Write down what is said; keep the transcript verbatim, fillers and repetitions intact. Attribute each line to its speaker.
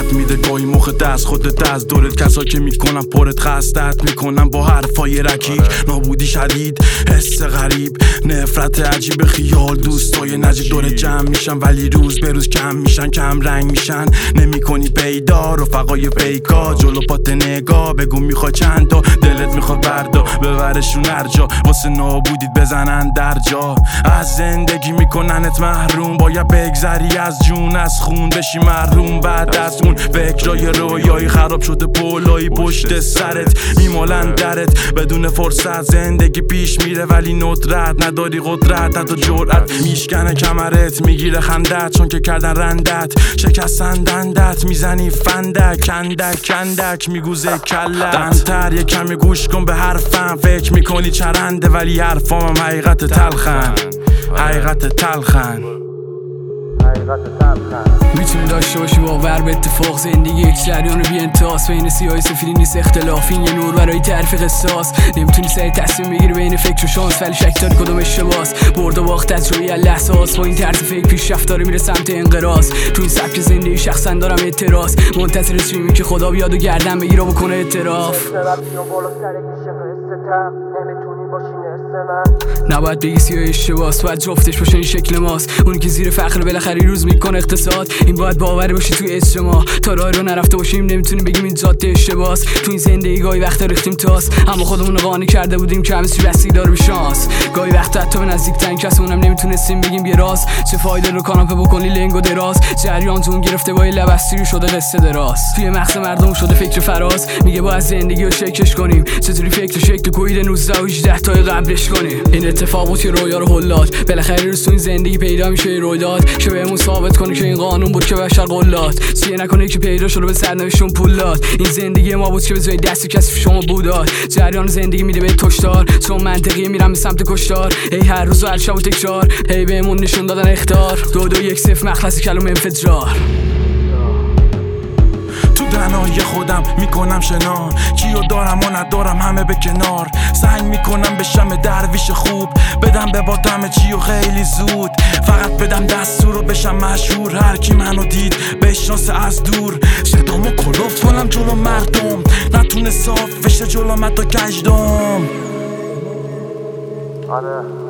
Speaker 1: درد میده گاهی موقع دست خودت از دورت، کسا که میکنن پرت خستت میکنن با حرفای رکیک، نابودی شدید حس غریب نفرت عجیب خیال دوستای نجیب دور جمع میشن ولی روز به روز کم میشن کم رنگ میشن نمیکنی پیدا رفقای پیکا جلو پات نگاه بگو میخوای چند تا دلت میخواد بردا ببرشون هرجا واسه نابودیت بزنن در جا از زندگی میکننت محروم باید بگذری از جون از خون بشی محروم بعد از اون فکرای رویایی خراب شده پولایی پشت سرت میمالن درت بدون فرصت زندگی پیش میره ولی ندرت نداری قدرت حتی جرأت میشکنه کمرت میگیره خندت چون که کردن رندت شکستن دندت میزنی فندک کندک کندک میگوزه کلت دمتر یه کمی گوش کن به حرفم فکر میکنی چرنده ولی حرفام حقیقت تلخن حقیقت تلخن
Speaker 2: میتونی داشته باشی باور به اتفاق زندگی یک جریان بی انتهاست بین سیاه سفیدی نیست اختلاف این یه نور برای تعریف قصاص نمیتونی سعی تصمیم بگیری بین فکر و شانس ولی شک داری کدوم اشتباهه برد و باخت تجربه لحظه‌است با این طرز فکر پیشرفت داره میره سمت انقراض تو این سبک زندگی شخصا دارم اعتراض منتظر چیمی که خدا بیاد و گردن بگیره و بکنه اعتراف نباید بگی سیاه اشتباهه باید جفتش باشه این شکل ماست اونی که زیر فخر بالاخره روز میکنه اقتصاد این باید باوری باشی توی اجتماع تا راه رو نرفته باشیم نمیتونیم بگیم این جاده اشتباهه تو این زندگی گاهی وقتا ریختیم تاس اما خودمون رو قانع کرده بودیم که همه چی رسیدار به شانس گاهی وقتا حتی به نزدیکترین کسمونم نمیتونستیم بگیم بی راست چه فایده رو کاناپه بکنی لنگ و دراز جریان تو اون گرفته با لب استری شده قصه دراز توی مغز مردم شده فکر فراز میگه باید زندگی رو شکش کنیم چطوری فکر شکل کوید نوزده و هجده تا قبلش کنیم این اتفاق بود که رویا رو هولاد بالاخره روز تو این زندگی پیدا میشه رویداد که بهمون ثابت کنه که این قانون بود که بشر قلات سیه نکنه که پیدا شده به سرنوشتون پول داد این زندگی ما بود که به جای دست کسی شما بوداد جریان زندگی میده به کشتار چون منطقی میرم به سمت کشتار هی هر روز و هر شب و تکرار هی بهمون نشون دادن اختار دو دو یک صفر مخلص کلمه انفجار
Speaker 1: تو دنای خودم میکنم شنا کیو دارم و ندارم همه به کنار سعی میکنم بشم درویش خوب بدم به باتم چیو خیلی زود فقط بدم دستور رو بشم مشهور هر کی منو دید بشناسه از دور صدامو کلوف کنم جلو مردم نتونه صاف بشه جلو متا کجدم
Speaker 3: آره